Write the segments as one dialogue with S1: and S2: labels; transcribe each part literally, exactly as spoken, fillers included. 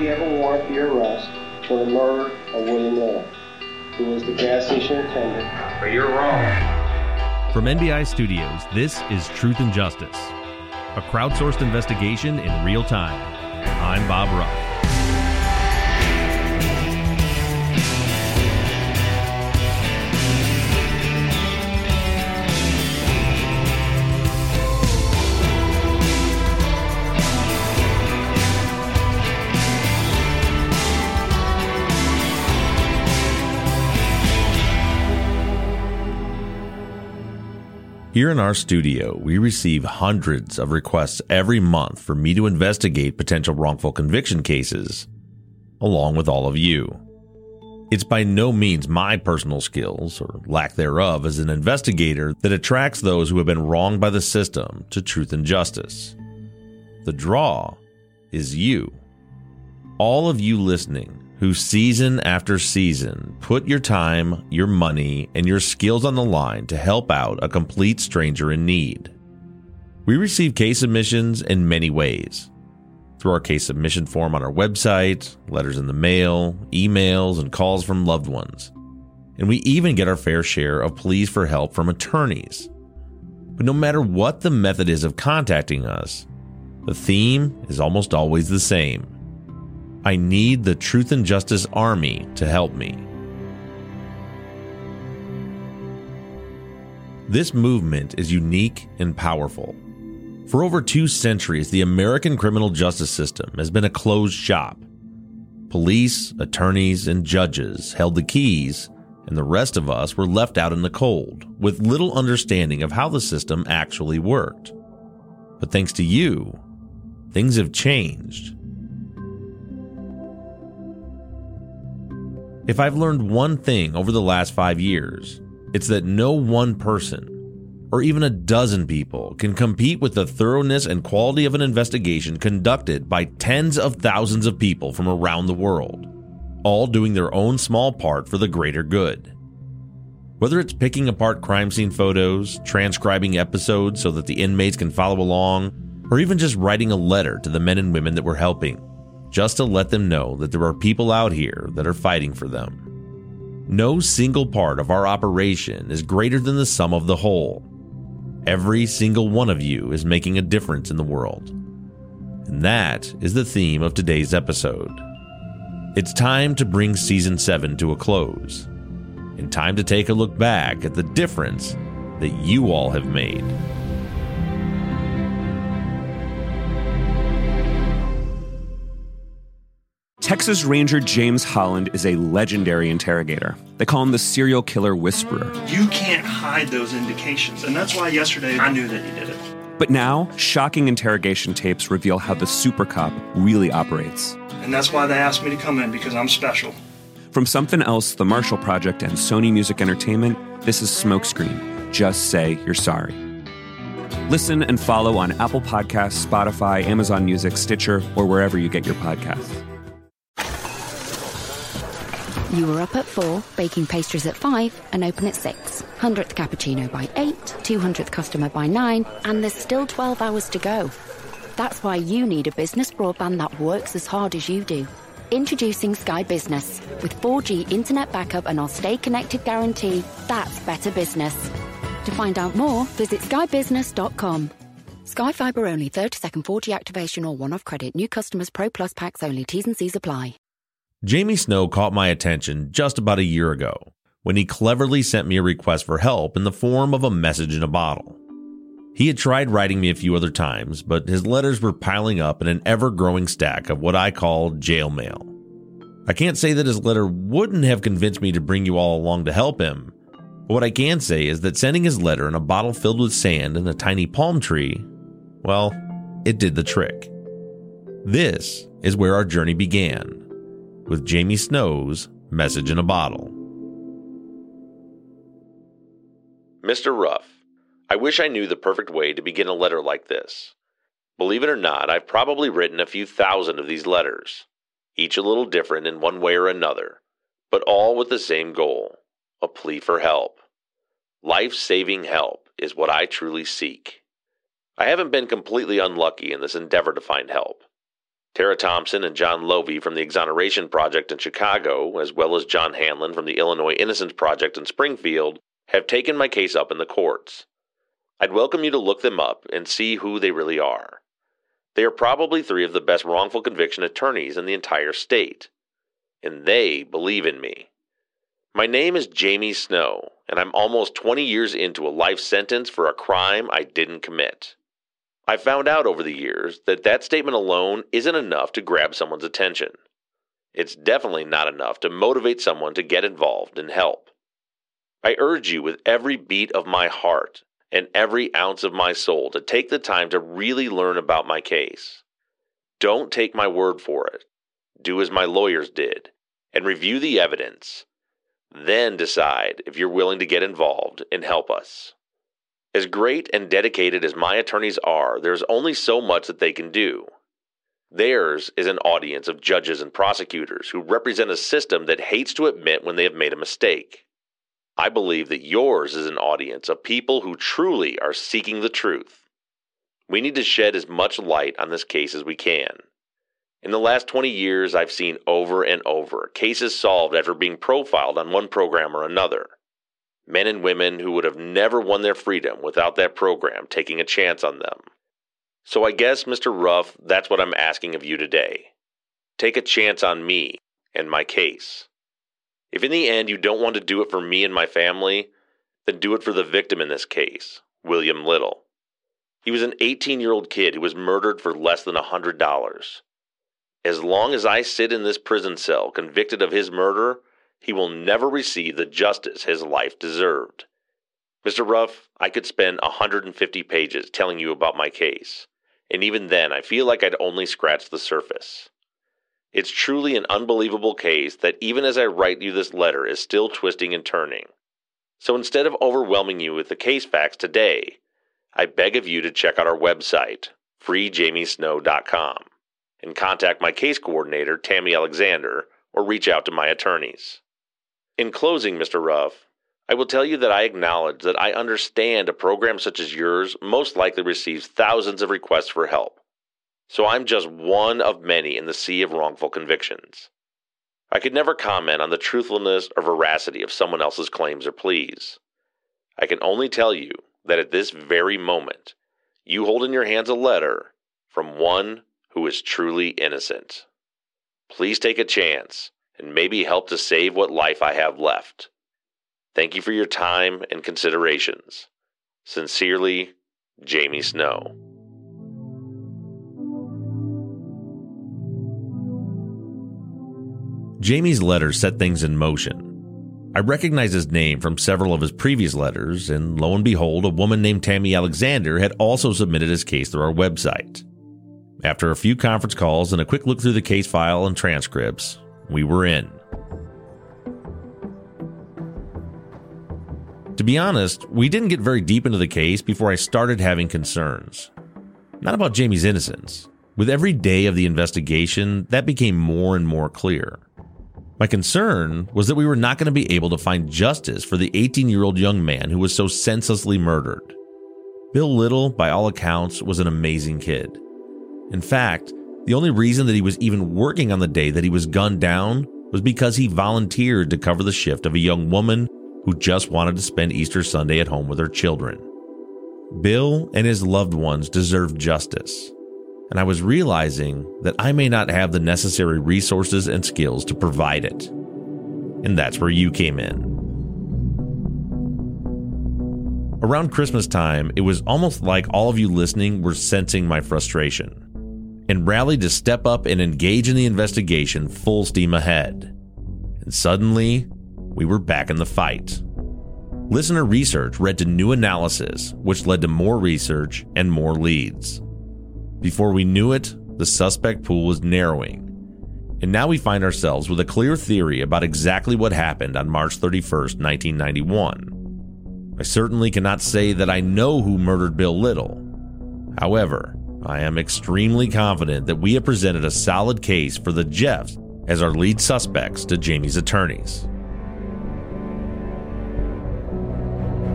S1: have a warrant for your arrest for the murder of William Miller, who was the gas station attendant.
S2: But you're wrong.
S3: From N B I Studios, this is Truth and Justice, a crowdsourced investigation in real time. I'm Bob Ruff. Here in our studio, we receive hundreds of requests every month for me to investigate potential wrongful conviction cases, along with all of you. It's by no means my personal skills, or lack thereof, as an investigator that attracts those who have been wronged by the system to truth and justice. The draw is you. All of you listening, who season after season put your time, your money, and your skills on the line to help out a complete stranger in need. We receive case submissions in many ways. Through our case submission form on our website, letters in the mail, emails, and calls from loved ones. And we even get our fair share of pleas for help from attorneys. But no matter what the method is of contacting us, the theme is almost always the same. I need the Truth and Justice Army to help me. This movement is unique and powerful. For over two centuries, the American criminal justice system has been a closed shop. Police, attorneys, and judges held the keys, and the rest of us were left out in the cold, with little understanding of how the system actually worked. But thanks to you, things have changed. If I've learned one thing over the last five years, it's that no one person, or even a dozen people, can compete with the thoroughness and quality of an investigation conducted by tens of thousands of people from around the world, all doing their own small part for the greater good. Whether it's picking apart crime scene photos, transcribing episodes so that the inmates can follow along, or even just writing a letter to the men and women that we're helping, just to let them know that there are people out here that are fighting for them. No single part of our operation is greater than the sum of the whole. Every single one of you is making a difference in the world. And that is the theme of today's episode. It's time to bring season seven to a close, and time to take a look back at the difference that you all have made.
S4: Texas Ranger James Holland is a legendary interrogator. They call him the serial killer whisperer.
S5: You can't hide those indications, and that's why yesterday I knew that he did it.
S4: But now, shocking interrogation tapes reveal how the super cop really operates.
S5: And that's why they asked me to come in, because I'm special.
S4: From Something Else, The Marshall Project, and Sony Music Entertainment, this is Smokescreen. Just say you're sorry. Listen and follow on Apple Podcasts, Spotify, Amazon Music, Stitcher, or wherever you get your podcasts.
S6: You were up at four, baking pastries at five, and open at six. hundredth cappuccino by eight, two hundredth customer by nine, and there's still twelve hours to go. That's why you need a business broadband that works as hard as you do. Introducing Sky Business. With four G internet backup and our stay connected guarantee, that's better business. To find out more, visit sky business dot com. Sky Fibre only, thirty second four G activation or one-off credit. New customers Pro Plus packs only. T's and C's apply.
S3: Jamie Snow caught my attention just about a year ago when he cleverly sent me a request for help in the form of a message in a bottle. He had tried writing me a few other times, but his letters were piling up in an ever-growing stack of what I call jail mail. I can't say that his letter wouldn't have convinced me to bring you all along to help him, but what I can say is that sending his letter in a bottle filled with sand and a tiny palm tree, well, it did the trick. This is where our journey began, with Jamie Snow's message in a bottle. Mister Ruff, I wish I knew the perfect way to begin a letter like this. Believe it or not, I've probably written a few thousand of these letters, each a little different in one way or another, but all with the same goal, a plea for help. Life-saving help is what I truly seek. I haven't been completely unlucky in this endeavor to find help. Tara Thompson and John Lovey from the Exoneration Project in Chicago, as well as John Hanlon from the Illinois Innocence Project in Springfield, have taken my case up in the courts. I'd welcome you to look them up and see who they really are. They are probably three of the best wrongful conviction attorneys in the entire state. And they believe in me. My name is Jamie Snow, and I'm almost twenty years into a life sentence for a crime I didn't commit. I found out over the years that that statement alone isn't enough to grab someone's attention. It's definitely not enough to motivate someone to get involved and help. I urge you with every beat of my heart and every ounce of my soul to take the time to really learn about my case. Don't take my word for it. Do as my lawyers did and review the evidence. Then decide if you're willing to get involved and help us. As great and dedicated as my attorneys are, there's only so much that they can do. Theirs is an audience of judges and prosecutors who represent a system that hates to admit when they have made a mistake. I believe that yours is an audience of people who truly are seeking the truth. We need to shed as much light on this case as we can. In the last twenty years, I've seen over and over cases solved after being profiled on one program or another. Men and women who would have never won their freedom without that program taking a chance on them. So I guess, Mister Ruff, that's what I'm asking of you today. Take a chance on me and my case. If in the end you don't want to do it for me and my family, then do it for the victim in this case, William Little. He was an eighteen-year-old kid who was murdered for less than one hundred dollars. As long as I sit in this prison cell convicted of his murder, he will never receive the justice his life deserved. Mister Ruff, I could spend one hundred fifty pages telling you about my case, and even then I feel like I'd only scratched the surface. It's truly an unbelievable case that even as I write you this letter is still twisting and turning. So instead of overwhelming you with the case facts today, I beg of you to check out our website, free jamie snow dot com, and contact my case coordinator, Tammy Alexander, or reach out to my attorneys. In closing, Mister Ruff, I will tell you that I acknowledge that I understand a program such as yours most likely receives thousands of requests for help. So I'm just one of many in the sea of wrongful convictions. I could never comment on the truthfulness or veracity of someone else's claims or pleas. I can only tell you that at this very moment, you hold in your hands a letter from one who is truly innocent. Please take a chance and maybe help to save what life I have left. Thank you for your time and considerations. Sincerely, Jamie Snow.
S2: Jamie's letter set things in motion. I recognized his name from several of his previous letters, and lo and behold, a woman named Tammy Alexander had also submitted his case through our website. After a few conference calls and a quick look through the case file and transcripts, we were in. To be honest, we didn't get very deep into the case before I started having concerns. Not about Jamie's innocence. With every day of the investigation, that became more and more clear. My concern was that we were not going to be able to find justice for the eighteen-year-old young man who was so senselessly murdered. Bill Little, by all accounts, was an amazing kid. In fact, the only reason that he was even working on the day that he was gunned down was because he volunteered to cover the shift of a young woman who just wanted to spend Easter Sunday at home with her children. Bill and his loved ones deserve justice, and I was realizing that I may not have the necessary resources and skills to provide it. And that's where you came in. Around Christmas time, it was almost like all of you listening were sensing my frustration and rallied to step up and engage in the investigation full steam ahead. And suddenly, we were back in the fight. Listener research led to new analysis, which led to more research and more leads. Before we knew it, the suspect pool was narrowing. And now we find ourselves with a clear theory about exactly what happened on March thirty-first, nineteen ninety-one. I certainly cannot say that I know who murdered Bill Little. However, I am extremely confident that we have presented a solid case for the Jeffs as our lead suspects to Jamie's attorneys.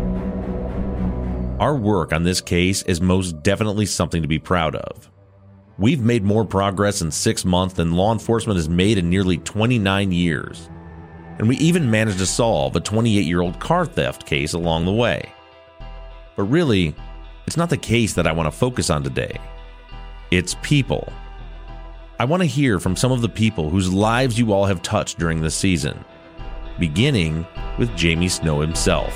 S2: Our work on this case is most definitely something to be proud of. We've made more progress in six months than law enforcement has made in nearly twenty-nine years. And we even managed to solve a twenty-eight-year-old car theft case along the way. But really, it's not the case that I want to focus on today. It's people. I want to hear from some of the people whose lives you all have touched during this season, beginning with Jamie Snow himself.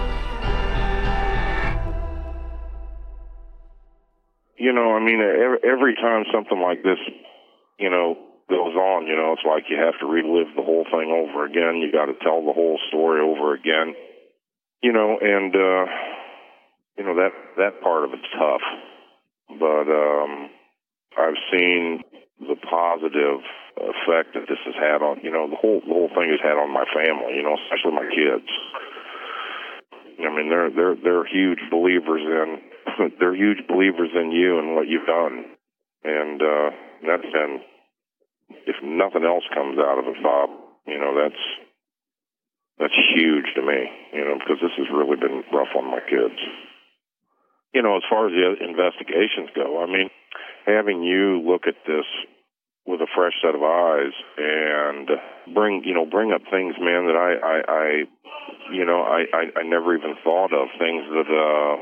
S7: You know, I mean, every, every time something like this, you know, goes on, you know, it's like you have to relive the whole thing over again. You got to tell the whole story over again, you know, and, uh, you know, that, that part of it's tough. But um, I've seen the positive effect that this has had on, you know, the whole the whole thing has had on my family, you know, especially my kids. I mean, they're they're they're huge believers in they're huge believers in you and what you've done, and uh, that's been, if nothing else comes out of it, Bob, you know, that's that's huge to me, you know, because this has really been rough on my kids. You know, as far as the investigations go, I mean, having you look at this with a fresh set of eyes and bring, you know, bring up things, man, that I, I, I you know, I, I, I never even thought of, things that uh,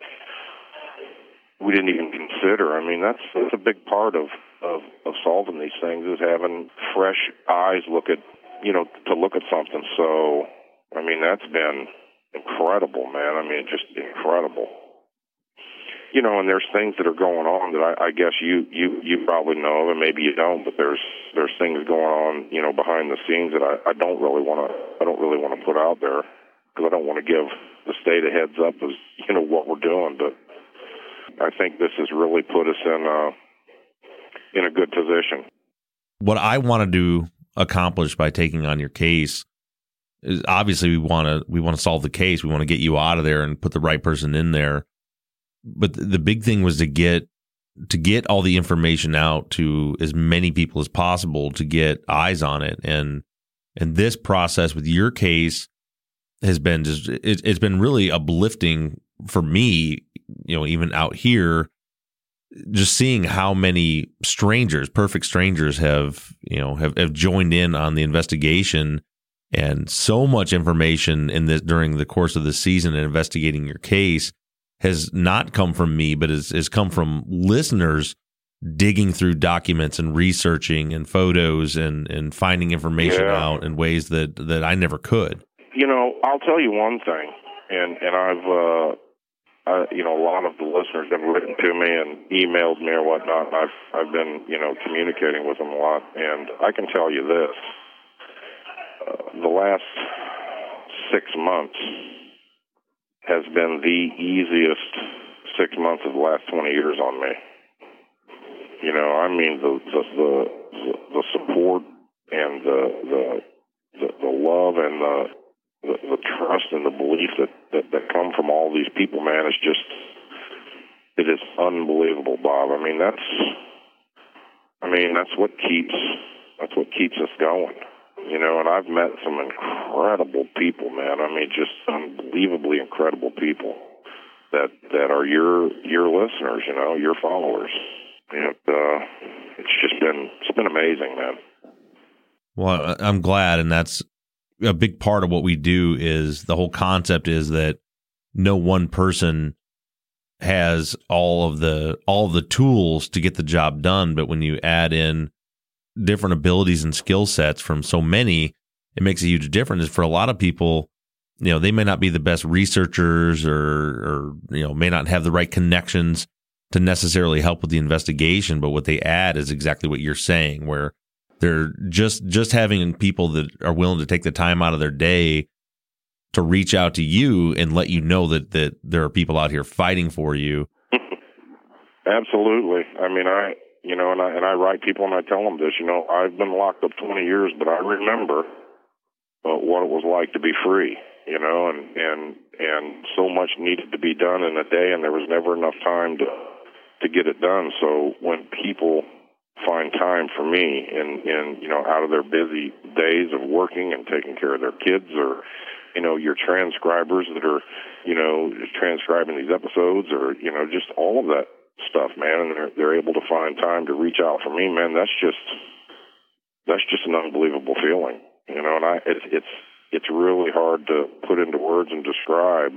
S7: we didn't even consider. I mean, that's, that's a big part of, of, of solving these things, is having fresh eyes look at, you know, to look at something. So, I mean, that's been incredible, man. I mean, just incredible. You know, and there's things that are going on that I, I guess you, you, you probably know, and maybe you don't. But there's there's things going on, you know, behind the scenes that I, I don't really want to I don't really want to put out there, because I don't want to give the state a heads up as, you know, what we're doing. But I think this has really put us in a, in a good position.
S2: What I wanted to accomplish by taking on your case is, obviously we want to we want to solve the case. We want to get you out of there and put the right person in there. But the big thing was to get to get all the information out to as many people as possible, to get eyes on it. And and this process with your case has been just it, it's been really uplifting for me, you know, even out here, just seeing how many strangers, perfect strangers, have, you know, have, have joined in on the investigation, and so much information in this during the course of the season and investigating your case has not come from me, but has, has come from listeners digging through documents and researching and photos and, and finding information
S7: yeah.
S2: out in ways that, that I never could.
S7: You know, I'll tell you one thing, and, and I've, uh, I, you know, a lot of the listeners have written to me and emailed me or whatnot, and I've, I've been, you know, communicating with them a lot, and I can tell you this, uh, the last six months has been the easiest six months of the last twenty years on me. You know, I mean, the the the, the support and the, the the the love and the, the the trust and the belief that, that that come from all these people, man, is just, it is unbelievable, Bob. I mean, that's I mean that's what keeps that's what keeps us going. You know, and I've met some incredible people, man. I mean, just unbelievably incredible people that that are your your listeners, you know, your followers. And uh, it's just been it's been amazing, man.
S2: Well, I'm glad, and that's a big part of what we do. Is the whole concept is that no one person has all of the all of the tools to get the job done, but when you add in different abilities and skill sets from so many, it makes a huge difference. For a lot of people, you know, they may not be the best researchers, or, or, you know, may not have the right connections to necessarily help with the investigation, but what they add is exactly what you're saying, where they're just, just having people that are willing to take the time out of their day to reach out to you and let you know that, that there are people out here fighting for you.
S7: Absolutely. I mean, I, You know, and I and I write people and I tell them this. You know, I've been locked up twenty years, but I remember uh, what it was like to be free. You know, and and and so much needed to be done in a day, and there was never enough time to to get it done. So when people find time for me, in in you know, out of their busy days of working and taking care of their kids, or you know, your transcribers that are, you know, transcribing these episodes, or you know, just all of that stuff, man, and they're they're able to find time to reach out for me, man. That's just that's just an unbelievable feeling, you know. And I it's it's it's really hard to put into words and describe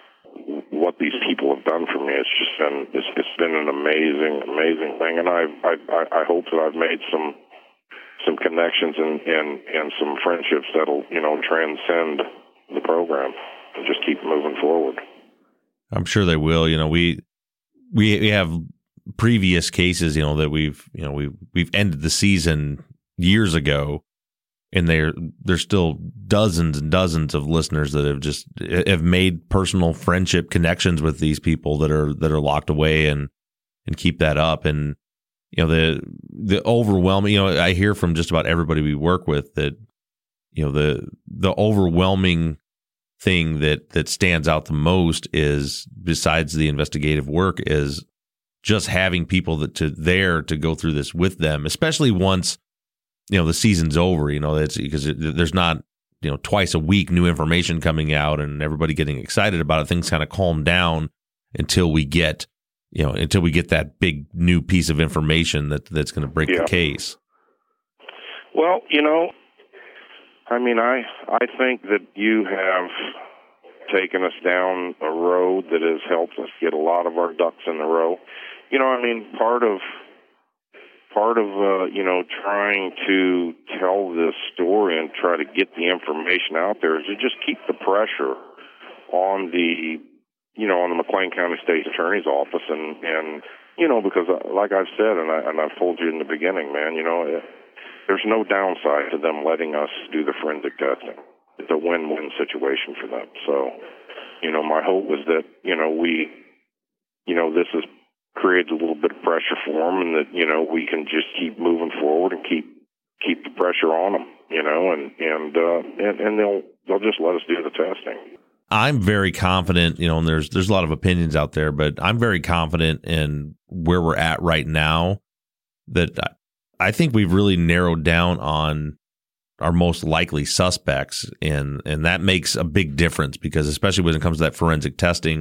S7: what these people have done for me. It's just been it's, it's been an amazing, amazing thing, and I I I hope that I've made some some connections and and and some friendships that'll, you know, transcend the program and just keep moving forward.
S2: I'm sure they will. You know, we we we have previous cases, you know, that we've you know we we've ended the season years ago. And there, there's still dozens and dozens of listeners that have just have made personal friendship connections with these people that are that are locked away and and keep that up. And you know the the overwhelming. You know, I hear from just about everybody we work with that you know the the overwhelming thing that that stands out the most is, besides the investigative work, is just having people that to there to go through this with them, especially once you know the season's over. You know, it's because it, there's not you know twice a week new information coming out and everybody getting excited about it. Things kind of calm down until we get you know until we get that big new piece of information that that's going to break
S7: yeah.
S2: the case.
S7: Well, you know, I mean, I I think that you have taken us down a road that has helped us get a lot of our ducks in a row. You know, I mean, part of Part of, uh, you know, trying to tell this story and try to get the information out there is to just keep the pressure on the, you know, on the McLean County State's Attorney's Office. And, and you know, because uh, like I've said, and, I, and I've told you in the beginning, man, you know, it, there's no downside to them letting us do the forensic testing. It's a win-win situation for them. So, you know, my hope was that, you know, we, you know, this is creates a little bit of pressure for them, and that you know we can just keep moving forward and keep keep the pressure on them, you know, and and uh, and, and they'll they'll just let us do the testing.
S2: I'm very confident, you know, and there's there's a lot of opinions out there, but I'm very confident in where we're at right now. That I think we've really narrowed down on our most likely suspects, and and that makes a big difference, because especially when it comes to that forensic testing.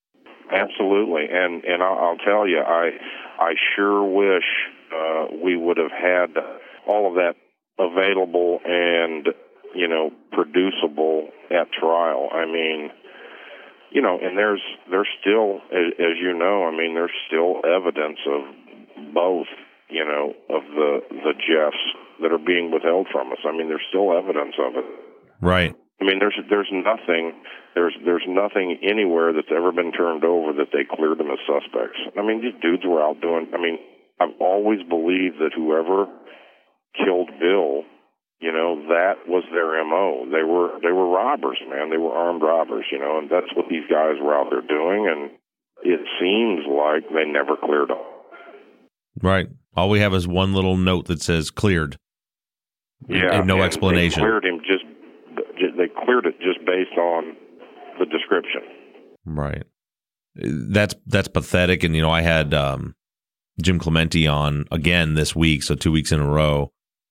S7: Absolutely, and and I'll, I'll tell you, I I sure wish uh, we would have had all of that available and you know producible at trial. I mean, you know, and there's there's still, as, as you know, I mean, there's still evidence of both, you know, of the the Jeffs that are being withheld from us. I mean, there's still evidence of it.
S2: Right.
S7: I mean, there's there's nothing there's there's nothing anywhere that's ever been turned over that they cleared them as suspects. I mean, these dudes were out doing. I mean, I've always believed that whoever killed Bill, you know, that was their M O. They were they were robbers, man. They were armed robbers, you know, and that's what these guys were out there doing. And it seems like they never cleared them.
S2: Right. All we have is one little note that says cleared.
S7: Yeah,
S2: and no
S7: and
S2: explanation.
S7: They cleared him just. They cleared it just based on the description.
S2: Right. That's that's pathetic. And, you know, I had um, Jim Clemente on again this week, so two weeks in a row.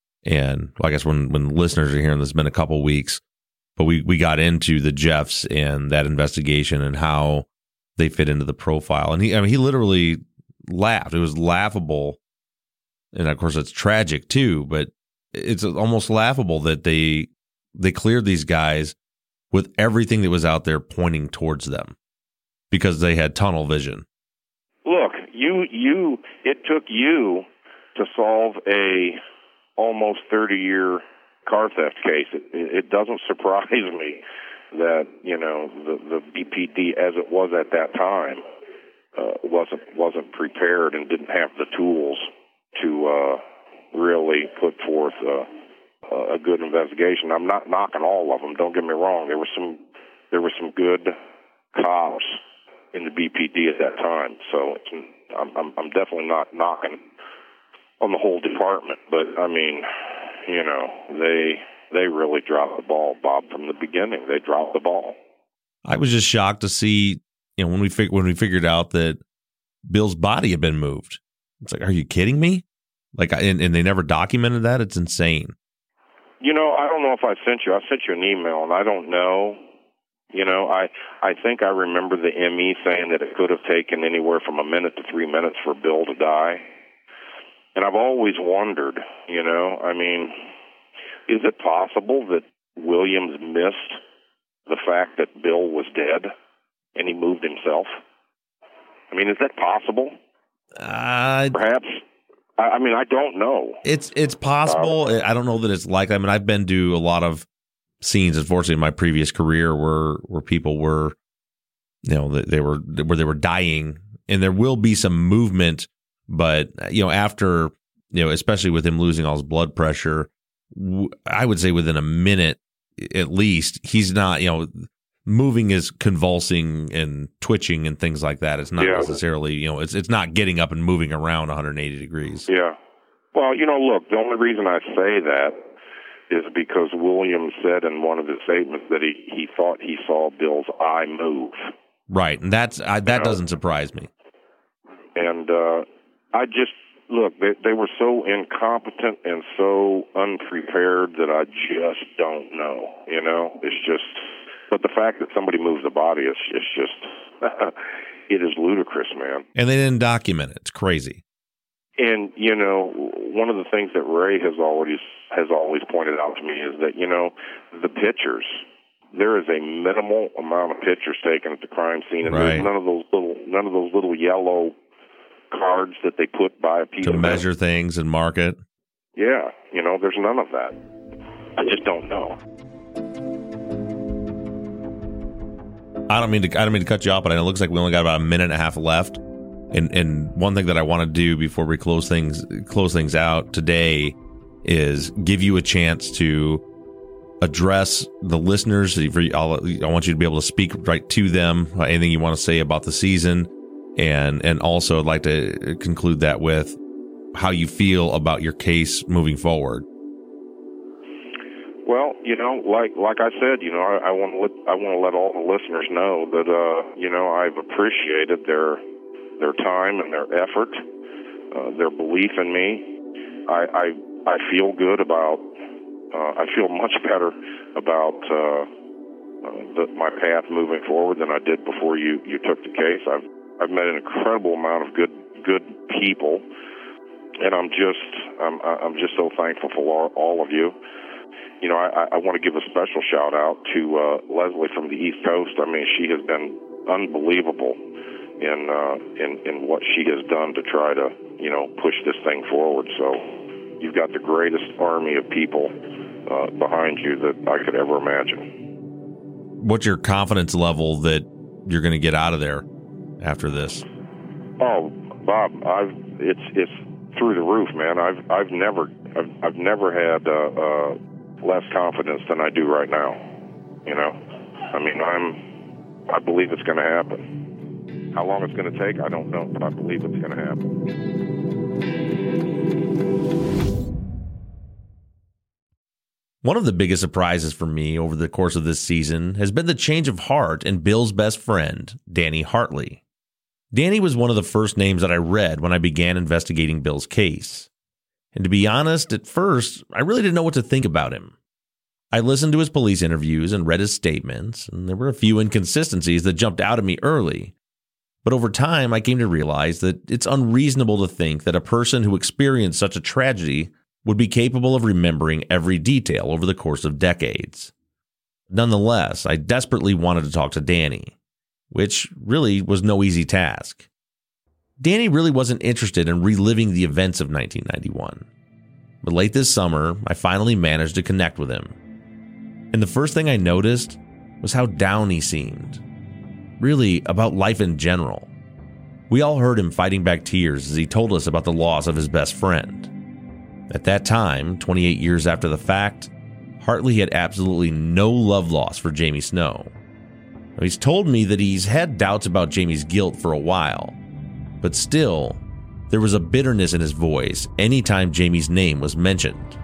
S2: And well, I guess when, when listeners are hearing this, it's been a couple weeks. But we, we got into the Jeffs and that investigation and how they fit into the profile. And he, I mean, he literally laughed. It was laughable. And, of course, it's tragic, too. But it's almost laughable that they... They cleared these guys with everything that was out there pointing towards them because they had tunnel vision.
S7: Look, you, you, it took you to solve a almost thirty-year car theft case. It, it doesn't surprise me that, you know, the, the B P D as it was at that time uh, wasn't wasn't prepared and didn't have the tools to uh, really put forth uh, a good investigation. I'm not knocking all of them. Don't get me wrong. There were some, there were some good cops in the B P D at that time. So it's, I'm, I'm, I'm definitely not knocking on the whole department. But I mean, you know, they, they really dropped the ball, Bob, from the beginning. They dropped the ball.
S2: I was just shocked to see, you know, when we fig- when we figured out that Bill's body had been moved. It's like, are you kidding me? Like, and, and they never documented that. It's insane.
S7: You know, I don't know if I sent you. I sent you an email, and I don't know You know, I, I think I remember the M E saying that it could have taken anywhere from a minute to three minutes for Bill to die. And I've always wondered, you know, I mean, is it possible that Williams missed the fact that Bill was dead and he moved himself? I mean, is that possible?
S2: Uh,
S7: Perhaps. I, I mean, I don't know.
S2: It's it's possible. Uh, I don't know that it's likely. I mean, I've been to a lot of scenes, unfortunately, in my previous career where where people were, you know, they, they were where they were dying, and there will be some movement, but you know, after, you know, especially with him losing all his blood pressure, I would say within a minute at least, he's not, you know, moving is convulsing and twitching and things like that. It's not yeah. necessarily, you know, it's it's not getting up and moving around one hundred eighty degrees.
S7: Yeah. Well, you know, look, the only reason I say that is because Williams said in one of his statements that he, he thought he saw Bill's eye move.
S2: Right, and that's I, that you doesn't know? surprise me.
S7: And uh, I just, look, they, they were so incompetent and so unprepared that I just don't know, you know? It's just, but the fact that somebody moves the body, is it's just, it is ludicrous, man.
S2: And they didn't document it. It's crazy.
S7: And, you know, one of the things that Ray has always has always pointed out to me is that, you know, the pictures, there is a minimal amount of pictures taken at the crime scene, and
S2: right.
S7: there's none of those little none of those little yellow cards that they put by a piece
S2: to
S7: of
S2: measure
S7: metal.
S2: things and mark it.
S7: Yeah, you know, there's none of that. I just don't know.
S2: I don't mean to I don't mean to cut you off, but it looks like we only got about a minute and a half left. And and one thing that I want to do before we close things close things out today is give you a chance to address the listeners. I want you to be able to speak right to them. Anything you want to say about the season, and and also I'd like to conclude that with how you feel about your case moving forward.
S7: Well, you know, like like I said, you know, I, I want to let I want to let all the listeners know that uh, you know, I've appreciated their. their time and their effort, uh, their belief in me. I, I I feel good about, uh, I feel much better about uh, uh, the, my path moving forward than I did before you, you took the case. I've I've met an incredible amount of good good people, and I'm just I'm I'm just so thankful for all, all of you. You know, I, I want to give a special shout out to uh, Leslie from the East Coast. I mean, she has been unbelievable in uh, in in what she has done to try to, you know, push this thing forward. So you've got the greatest army of people uh, behind you that I could ever imagine.
S2: What's your confidence level that you're going to get out of there after this?
S7: Oh, Bob, I've it's it's through the roof, man. I've I've never I've, I've never had uh, uh, less confidence than I do right now. You know, I mean, I'm I believe it's going to happen. How long it's going to take, I don't know, but I believe it's going to happen.
S2: One of the biggest surprises for me over the course of this season has been the change of heart in Bill's best friend, Danny Hartley. Danny was one of the first names that I read when I began investigating Bill's case. And to be honest, at first, I really didn't know what to think about him. I listened to his police interviews and read his statements, and there were a few inconsistencies that jumped out at me early. But over time, I came to realize that it's unreasonable to think that a person who experienced such a tragedy would be capable of remembering every detail over the course of decades. Nonetheless, I desperately wanted to talk to Danny, which really was no easy task. Danny really wasn't interested in reliving the events of nineteen ninety-one. But late this summer, I finally managed to connect with him. And the first thing I noticed was how down he seemed. Really, about life in general. We all heard him fighting back tears as he told us about the loss of his best friend. At that time, twenty-eight years after the fact, Hartley had absolutely no love lost for Jamie Snow. Now, he's told me that he's had doubts about Jamie's guilt for a while, but still, there was a bitterness in his voice anytime Jamie's name was mentioned.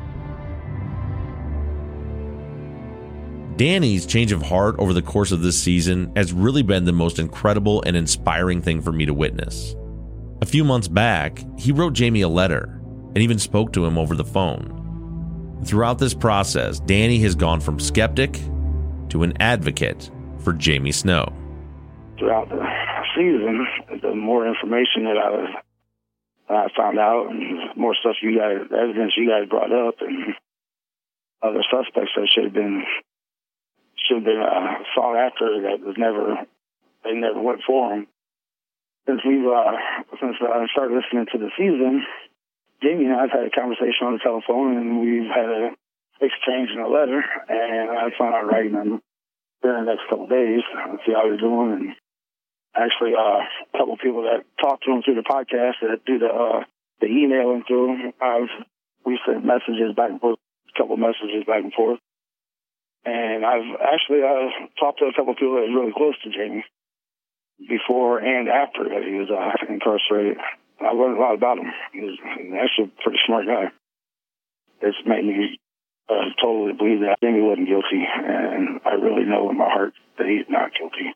S2: Danny's change of heart over the course of this season has really been the most incredible and inspiring thing for me to witness. A few months back, he wrote Jamie a letter and even spoke to him over the phone. Throughout this process, Danny has gone from skeptic to an advocate for Jamie Snow.
S8: Throughout the season, the more information that I was, I found out, and more stuff you guys, evidence you guys brought up, and other suspects that should have been should have been uh, sought after that was never they never went for them. Since we've uh, since I started listening to the season, Jamie and I've had a conversation on the telephone, and we've had an exchange in a letter, and I plan on writing them during the next couple of days and see how they're doing. And actually, uh, a couple of people that talk to him through the podcast that do the uh, the emailing through, I've we sent messages back and forth, a couple of messages back and forth. And I've actually uh, talked to a couple of people that are really close to Jamie before and after that he was uh, incarcerated. I learned a lot about him. He was actually a pretty smart guy. It's made me uh, totally believe that Jamie wasn't guilty, and I really know in my heart that he's not guilty.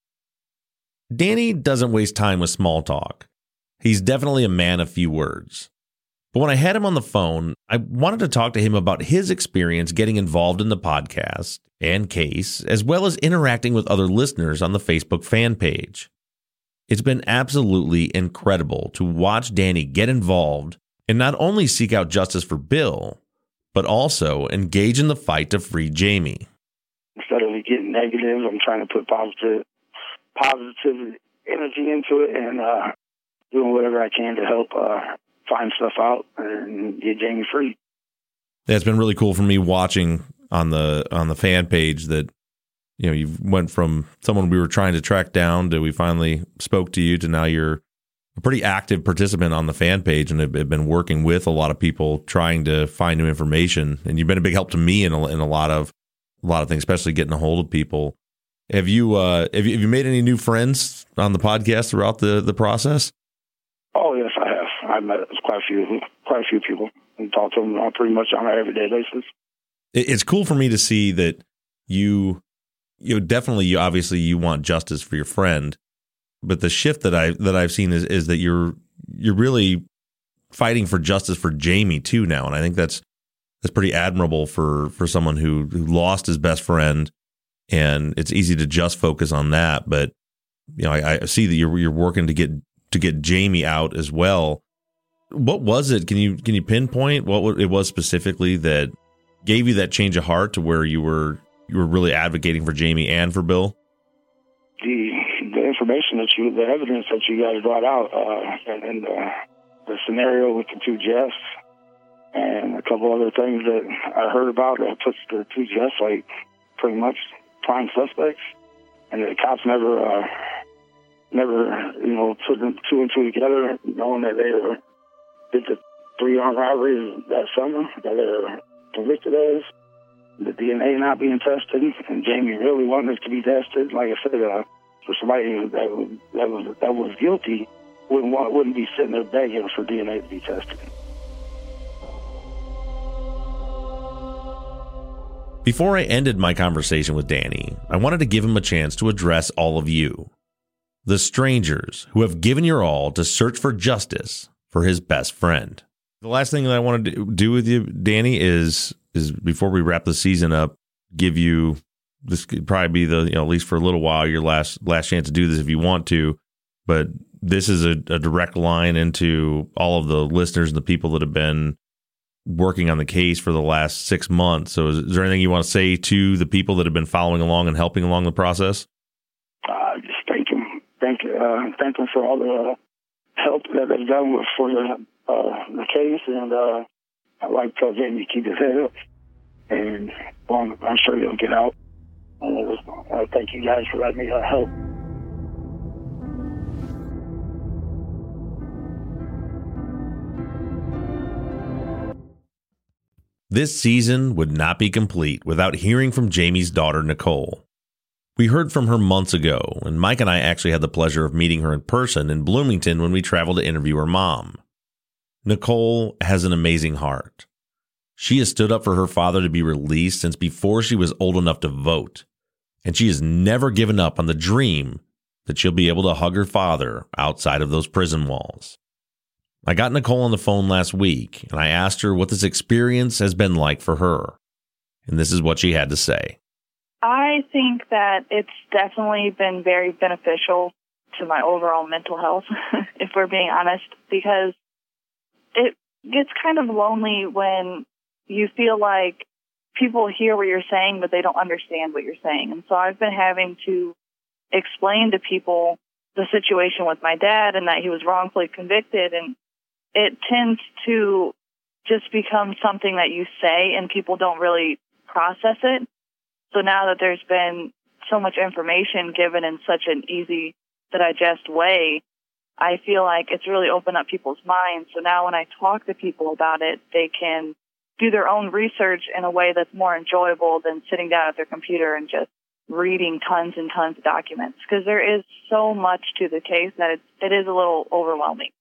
S2: Danny doesn't waste time with small talk. He's definitely a man of few words. But when I had him on the phone, I wanted to talk to him about his experience getting involved in the podcast and case, as well as interacting with other listeners on the Facebook fan page. It's been absolutely incredible to watch Danny get involved and not only seek out justice for Bill, but also engage in the fight to free Jamie.
S8: Instead of getting negative, I'm trying to put positive, positive energy into it and uh, doing whatever I can to help uh, find stuff out and get Jamie free.
S2: Yeah, it's been really cool for me watching on the on the fan page that, you know, you went from someone we were trying to track down to we finally spoke to you to now you're a pretty active participant on the fan page and have, have been working with a lot of people trying to find new information. And you've been a big help to me in a, in a lot of a lot of things, especially getting a hold of people. Have you uh, have you have you made any new friends on the podcast throughout the, the process?
S8: Oh yes, I have. I've met quite a few quite a few people and talked to them on pretty much on an everyday basis.
S2: It's cool for me to see that you. You know, definitely, you obviously you want justice for your friend, but the shift that I that I've seen is is that you're you're really fighting for justice for Jamie too now, and I think that's that's pretty admirable for for someone who, who lost his best friend, and it's easy to just focus on that. But you know, I, I see that you're you're working to get to get Jamie out as well. What was it? Can you can you pinpoint what it was specifically that gave you that change of heart to where you were? You were really advocating for Jamie and for Bill?
S8: The the information that you, the evidence that you guys brought out, uh, and, and the, the scenario with the two Jeffs, and a couple other things that I heard about that puts the two Jeffs like pretty much prime suspects, and the cops never, uh, never, you know, put them two and two together, knowing that they were did the three armed robberies that summer that they were convicted of. The D N A not being tested, and Jamie really wanted it to be tested. Like I said, uh, for somebody that was, that was that was guilty, wouldn't want, wouldn't be sitting there begging for D N A to be tested.
S2: Before I ended my conversation with Danny, I wanted to give him a chance to address all of you, the strangers who have given your all to search for justice for his best friend. The last thing that I want to do with you, Danny, is is before we wrap the season up, give you, this could probably be the, you know, at least for a little while, your last last chance to do this if you want to. But this is a, a direct line into all of the listeners and the people that have been working on the case for the last six months. So is, is there anything you want to say to the people that have been following along and helping along the process?
S8: Uh, just thank them. Thank, uh, thank them for all the uh, help that they've done with, for the, uh, the case. And uh, I'd like to tell Jamie to keep his head up. And well, I'm sure he'll get out. And uh, thank you guys for letting me uh, help.
S2: This season would not be complete without hearing from Jamie's daughter, Nicole. We heard from her months ago, and Mike and I actually had the pleasure of meeting her in person in Bloomington when we traveled to interview her mom. Nicole has an amazing heart. She has stood up for her father to be released since before she was old enough to vote, and she has never given up on the dream that she'll be able to hug her father outside of those prison walls. I got Nicole on the phone last week, and I asked her what this experience has been like for her. And this is what she had to say.
S9: I think that it's definitely been very beneficial to my overall mental health, if we're being honest, because it gets kind of lonely when you feel like people hear what you're saying, but they don't understand what you're saying. And so I've been having to explain to people the situation with my dad and that he was wrongfully convicted. And it tends to just become something that you say and people don't really process it. So now that there's been so much information given in such an easy to digest way, I feel like it's really opened up people's minds. So now when I talk to people about it, they can do their own research in a way that's more enjoyable than sitting down at their computer and just reading tons and tons of documents, because there is so much to the case that it, it is a little overwhelming.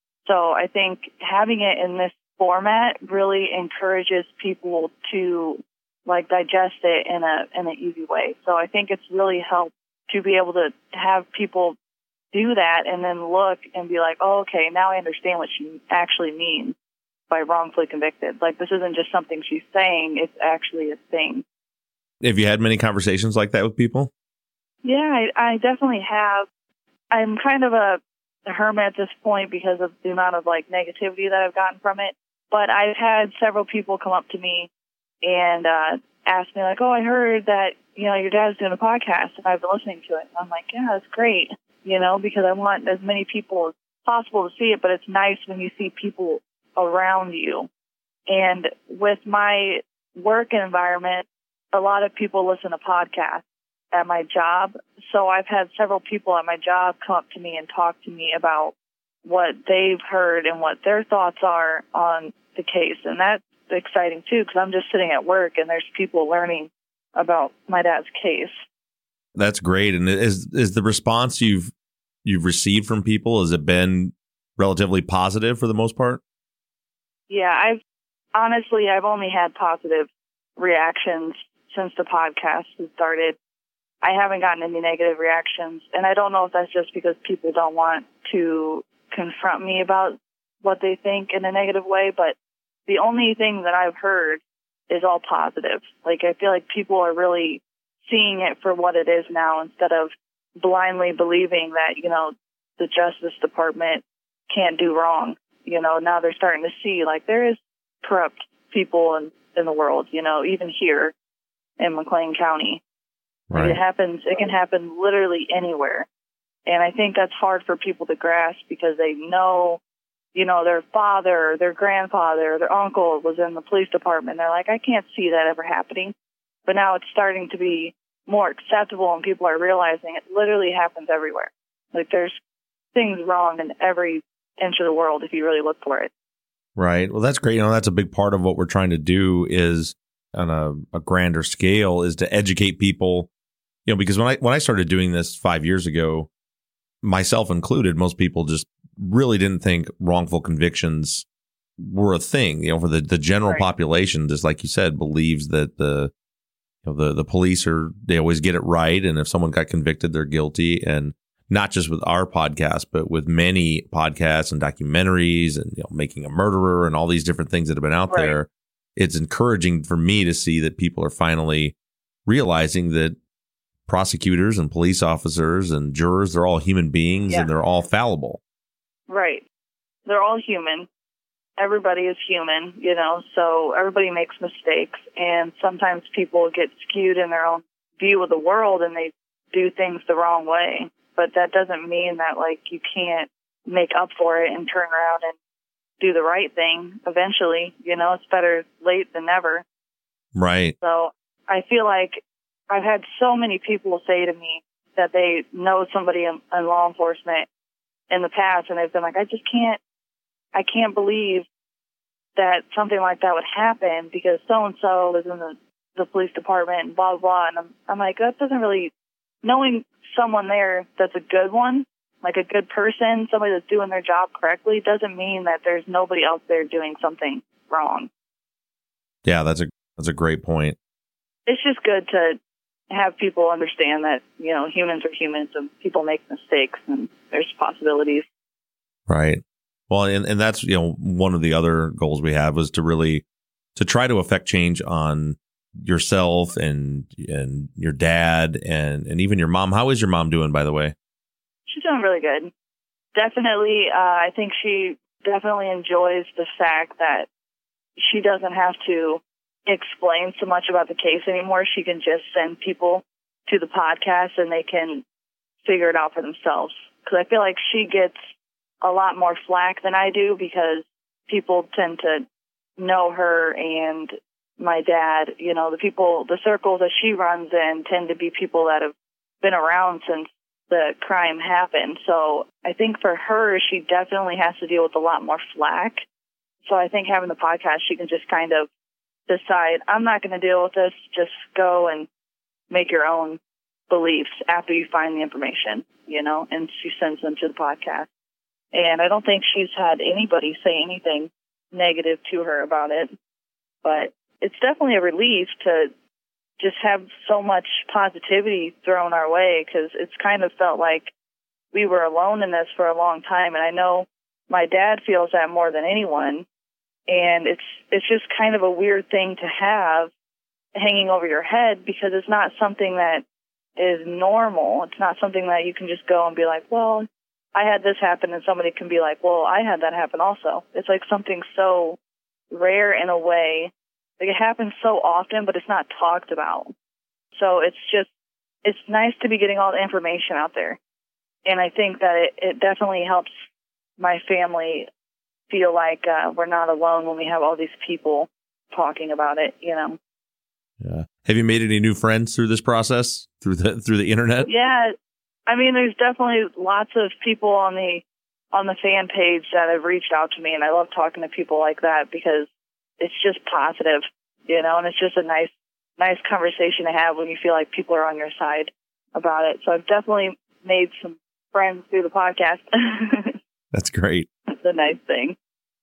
S9: So I think having it in this format really encourages people to like digest it in a in an easy way. So I think it's really helped to be able to have people do that and then look and be like, oh, okay, now I understand what she actually means by wrongfully convicted. Like, this isn't just something she's saying, it's actually a thing.
S2: Have you had many conversations like that with people?
S9: Yeah, I, I definitely have. I'm kind of a, a hermit at this point because of the amount of like negativity that I've gotten from it. But I've had several people come up to me and uh, ask me like, oh, I heard that, you know, your dad's doing a podcast and I've been listening to it. And I'm like, yeah, that's great, you know, because I want as many people as possible to see it. But it's nice when you see people around you. And with my work environment, a lot of people listen to podcasts at my job. So I've had several people at my job come up to me and talk to me about what they've heard and what their thoughts are on the case. And that's exciting too, because I'm just sitting at work and there's people learning about my dad's case.
S2: That's great. And is is the response you've you've received from people, has it been relatively positive for the most part?
S9: Yeah, I've honestly I've only had positive reactions since the podcast has started. I haven't gotten any negative reactions, and I don't know if that's just because people don't want to confront me about what they think in a negative way, but the only thing that I've heard is all positive. Like, I feel like people are really seeing it for what it is now instead of blindly believing that, you know, the Justice Department can't do wrong. You know, now they're starting to see, like, there is corrupt people in, in the world, you know, even here in McLean County.
S2: Right.
S9: Like, it happens, it can happen literally anywhere. And I think that's hard for people to grasp because they know, you know, their father, their grandfather, their uncle was in the police department. They're like, I can't see that ever happening. But now it's starting to be more acceptable and people are realizing it literally happens everywhere. Like, there's things wrong in every inch of the world if you really look for it.
S2: Right. Well, that's great. You know, that's a big part of what we're trying to do is on a, a grander scale is to educate people, you know, because when I, when I started doing this five years ago, myself included, most people just really didn't think wrongful convictions were a thing. You know, for the, the general
S9: Right.
S2: population, just like you said, believes that the, you know, the, the police are, they always get it right. And if someone got convicted, they're guilty. And not just with our podcast, but with many podcasts and documentaries and, you know, Making a Murderer and all these different things that have been out
S9: Right.
S2: there. It's encouraging for me to see that people are finally realizing that prosecutors and police officers and jurors, they're all human beings
S9: Yeah.
S2: and they're all fallible.
S9: Right. They're all human. Everybody is human, you know, so everybody makes mistakes. And sometimes people get skewed in their own view of the world and they do things the wrong way. But that doesn't mean that, like, you can't make up for it and turn around and do the right thing eventually. You know, it's better late than never.
S2: Right.
S9: So I feel like I've had so many people say to me that they know somebody in, in law enforcement in the past, and they've been like, I just can't, I can't believe that something like that would happen because so-and-so is in the, the police department and blah, blah, blah. And I'm, I'm like, that doesn't really, knowing someone there that's a good one, like a good person, somebody that's doing their job correctly, doesn't mean that there's nobody else there doing something wrong.
S2: Yeah, that's a that's a great point.
S9: It's just good to have people understand that, you know, humans are humans and people make mistakes and there's possibilities.
S2: Right. Well, and, and that's, you know, one of the other goals we have was to really to try to affect change on yourself and and your dad and, and even your mom. How is your mom doing, by the way?
S9: She's doing really good. Definitely, uh, I think she definitely enjoys the fact that she doesn't have to explain so much about the case anymore. She can just send people to the podcast and they can figure it out for themselves. Because I feel like she gets a lot more flack than I do because people tend to know her and my dad. You know, the people, the circles that she runs in tend to be people that have been around since the crime happened. So I think for her, she definitely has to deal with a lot more flack. So I think having the podcast, she can just kind of decide, I'm not going to deal with this. Just go and make your own beliefs after you find the information, you know, and she sends them to the podcast. And I don't think she's had anybody say anything negative to her about it. But it's definitely a relief to just have so much positivity thrown our way, because it's kind of felt like we were alone in this for a long time. And I know my dad feels that more than anyone. And it's it's just kind of a weird thing to have hanging over your head, because it's not something that is normal. It's not something that you can just go and be like, well, I had this happen, and somebody can be like, well, I had that happen also. It's like something so rare in a way. Like, it happens so often, but it's not talked about. So it's just, it's nice to be getting all the information out there. And I think that it, it definitely helps my family feel like uh, we're not alone when we have all these people talking about it, you know.
S2: Yeah. Have you made any new friends through this process, through the through the internet?
S9: Yeah. I mean, there's definitely lots of people on the on the fan page that have reached out to me, and I love talking to people like that because it's just positive, you know, and it's just a nice, nice conversation to have when you feel like people are on your side about it. So I've definitely made some friends through the podcast.
S2: That's great.
S9: It's a nice thing.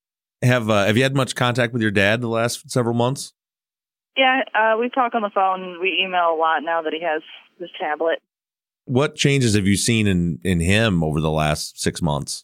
S2: Have uh, Have you had much contact with your dad the last several months?
S9: Yeah, uh, we talk on the phone. We email a lot now that he has this tablet.
S2: What changes have you seen in, in him over the last six months?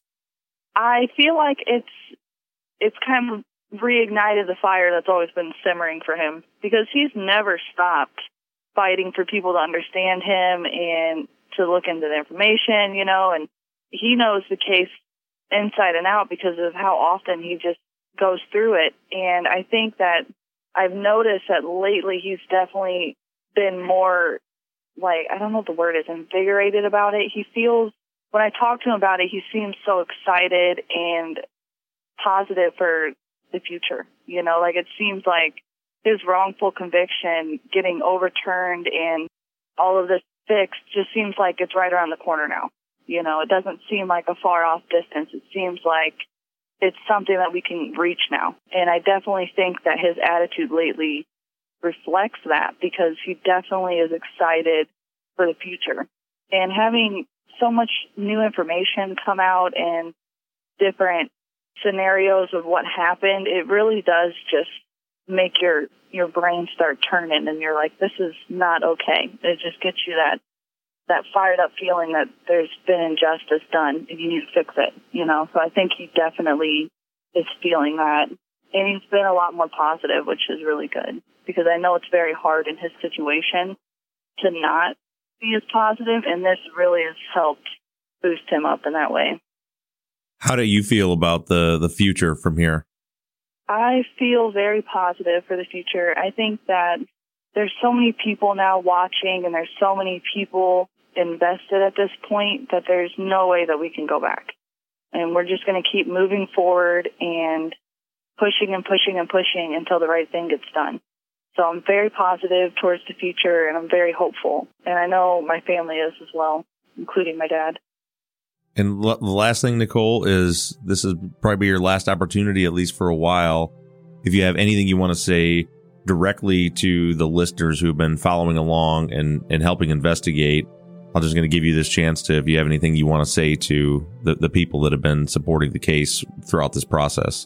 S9: I feel like it's it's kind of reignited the fire that's always been simmering for him, because he's never stopped fighting for people to understand him and to look into the information, you know, and he knows the case inside and out because of how often he just goes through it. And I think that I've noticed that lately he's definitely been more, like, I don't know what the word is, invigorated about it. He feels, when I talk to him about it, he seems so excited and positive for the future. You know, like, it seems like his wrongful conviction getting overturned and all of this fixed just seems like it's right around the corner now. You know, it doesn't seem like a far off distance. It seems like it's something that we can reach now. And I definitely think that his attitude lately reflects that, because he definitely is excited for the future. And having so much new information come out and different scenarios of what happened, it really does just make your, your brain start turning, and you're like, this is not okay. It just gets you that that fired up feeling that there's been injustice done and you need to fix it, you know? So I think he definitely is feeling that. And he's been a lot more positive, which is really good, because I know it's very hard in his situation to not be as positive, and this really has helped boost him up in that way.
S2: How do you feel about the, the future from here?
S9: I feel very positive for the future. I think that there's so many people now watching, and there's so many people invested at this point that there's no way that we can go back. And we're just going to keep moving forward and pushing and pushing and pushing until the right thing gets done. So I'm very positive towards the future, and I'm very hopeful. And I know my family is as well, including my dad.
S2: And l- the last thing, Nicole, is this is probably your last opportunity, at least for a while. If you have anything you want to say directly to the listeners who have been following along and, and helping investigate, I'm just going to give you this chance to, if you have anything you want to say to the, the people that have been supporting the case throughout this process.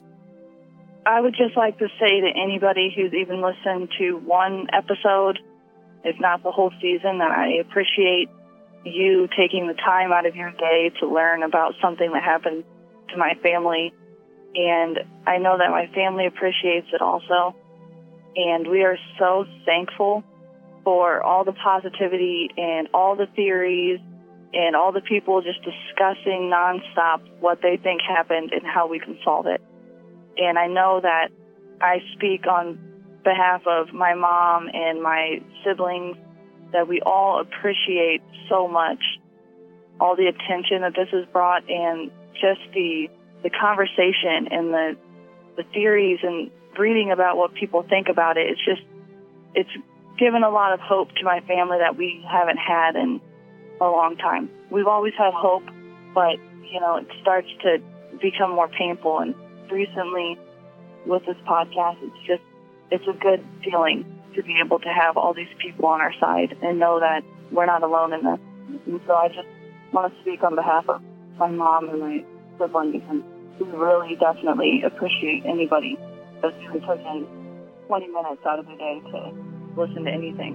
S9: I would just like to say to anybody who's even listened to one episode, if not the whole season, that I appreciate you taking the time out of your day to learn about something that happened to my family. And I know that my family appreciates it also. And we are so thankful for all the positivity and all the theories and all the people just discussing nonstop what they think happened and how we can solve it. And I know that I speak on behalf of my mom and my siblings that we all appreciate so much all the attention that this has brought and just the the conversation and the the theories and reading about what people think about it. It's just, it's given a lot of hope to my family that we haven't had in a long time. We've always had hope, but, you know, it starts to become more painful. And recently with this podcast, it's just, it's a good feeling to be able to have all these people on our side and know that we're not alone in this. And so I just want to speak on behalf of my mom and my sibling because we really definitely appreciate anybody that's even taking twenty minutes out of the day to listen to anything.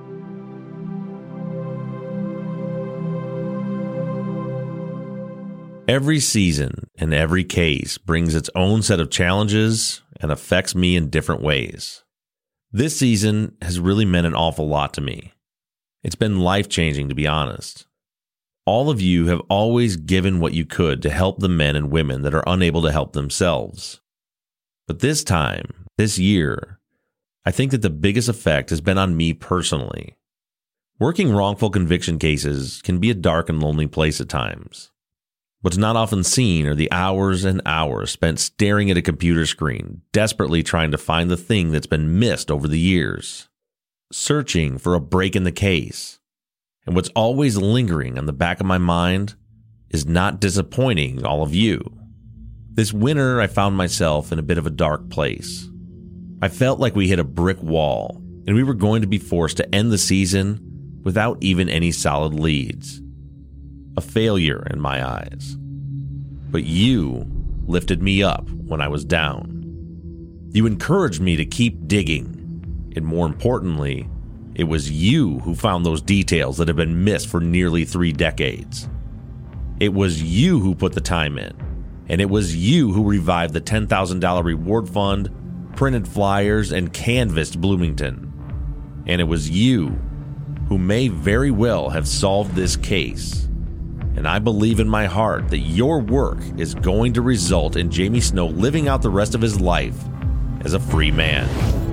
S2: Every season and every case brings its own set of challenges and affects me in different ways. This season has really meant an awful lot to me. It's been life-changing, to be honest. All of you have always given what you could to help the men and women that are unable to help themselves. But this time, this year, I think that the biggest effect has been on me personally. Working wrongful conviction cases can be a dark and lonely place at times. What's not often seen are the hours and hours spent staring at a computer screen, desperately trying to find the thing that's been missed over the years, searching for a break in the case. And what's always lingering on the back of my mind is not disappointing all of you. This winter, I found myself in a bit of a dark place. I felt like we hit a brick wall, and we were going to be forced to end the season without even any solid leads. A failure in my eyes. But you lifted me up when I was down. You encouraged me to keep digging, and more importantly, it was you who found those details that have been missed for nearly three decades. It was you who put the time in, and it was you who revived the ten thousand dollars reward fund, printed flyers, and canvassed Bloomington. And it was you who may very well have solved this case. And I believe in my heart that your work is going to result in Jamie Snow living out the rest of his life as a free man.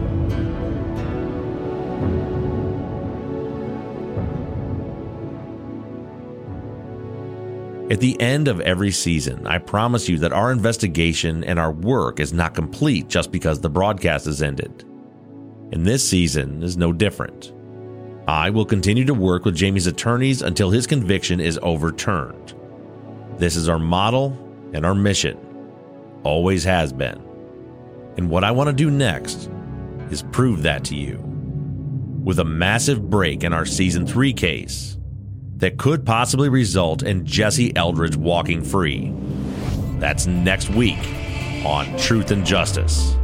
S2: At the end of every season, I promise you that our investigation and our work is not complete just because the broadcast has ended. And this season is no different. I will continue to work with Jamie's attorneys until his conviction is overturned. This is our model and our mission. Always has been. And what I want to do next is prove that to you. With a massive break in our season three case that could possibly result in Jesse Eldridge walking free. That's next week on Truth and Justice.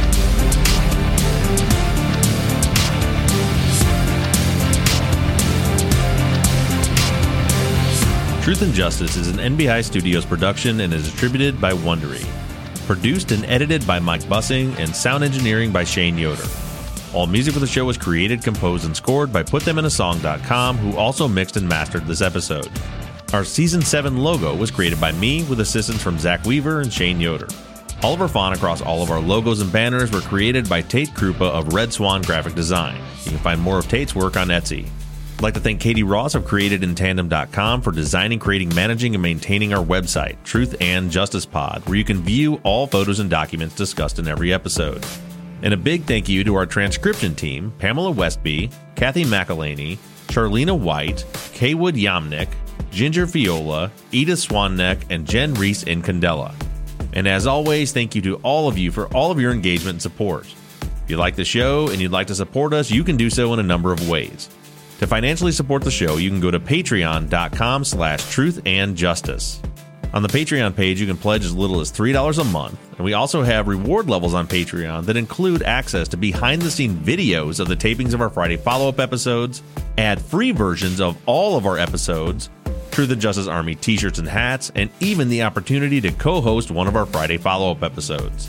S2: Truth and Justice is an N B I Studios production and is distributed by Wondery. Produced and edited by Mike Bussing and sound engineering by Shane Yoder. All music for the show was created, composed, and scored by put them in a song dot com, who also mixed and mastered this episode. Our Season seven logo was created by me with assistance from Zach Weaver and Shane Yoder. All of our font across all of our logos and banners were created by Tate Krupa of Red Swan Graphic Design. You can find more of Tate's work on Etsy. I'd like to thank Katie Ross of created in tandem dot com for designing, creating, managing, and maintaining our website, Truth and Justice Pod, where you can view all photos and documents discussed in every episode. And a big thank you to our transcription team, Pamela Westby, Kathy McElhaney, Charlena White, Kaywood Yamnick, Ginger Viola, Edith Swanneck, and Jen Reese in Candela. And as always, thank you to all of you for all of your engagement and support. If you like the show and you'd like to support us, you can do so in a number of ways. To financially support the show, you can go to patreon dot com slash truth and justice. On the Patreon page, you can pledge as little as three dollars a month, and we also have reward levels on Patreon that include access to behind-the-scene videos of the tapings of our Friday follow-up episodes, ad-free versions of all of our episodes, Truth and Justice Army t-shirts and hats, and even the opportunity to co-host one of our Friday follow-up episodes.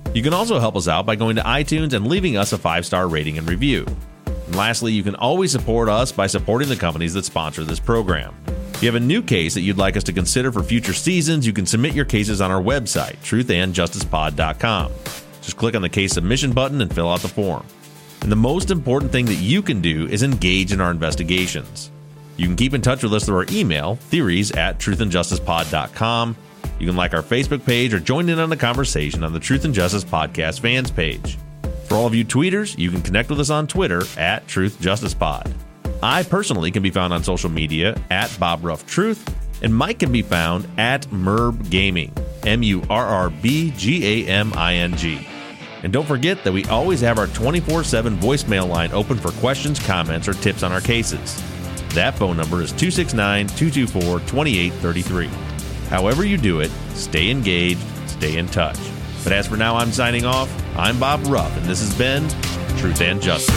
S2: You can also help us out by going to iTunes and leaving us a five-star rating and review. And lastly, you can always support us by supporting the companies that sponsor this program. If you have a new case that you'd like us to consider for future seasons, you can submit your cases on our website, truth and justice pod dot com. Just click on the case submission button and fill out the form. And the most important thing that you can do is engage in our investigations. You can keep in touch with us through our email, theories at truth and justice pod dot com. You can like our Facebook page or join in on the conversation on the Truth and Justice Podcast fans page. For all of you tweeters, you can connect with us on Twitter at Truth Justice Pod. I personally can be found on social media at Bob Ruff Truth, and Mike can be found at Murb Gaming, M U R R B G A M I N G. And don't forget that we always have our twenty-four seven voicemail line open for questions, comments, or tips on our cases. That phone number is two six nine, two two four, two eight three three. However you do it, stay engaged, stay in touch. But as for now, I'm signing off. I'm Bob Ruff, and this has been Truth and Justice.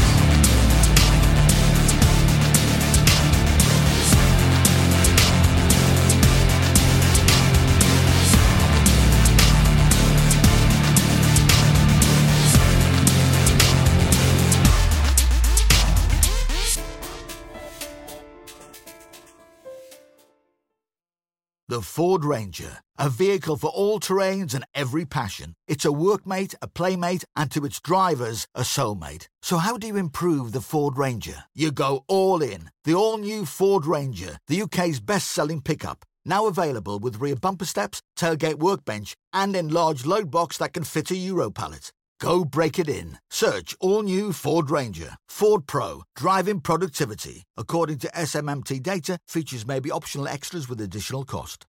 S10: The Ford Ranger, a vehicle for all terrains and every passion. It's a workmate, a playmate, and to its drivers, a soulmate. So how do you improve the Ford Ranger? You go all in. The all-new Ford Ranger, the U K's best-selling pickup. Now available with rear bumper steps, tailgate workbench, and enlarged load box that can fit a Euro pallet. Go break it in. Search all-new Ford Ranger. Ford Pro. Driving productivity. According to S M M T data, features may be optional extras with additional cost.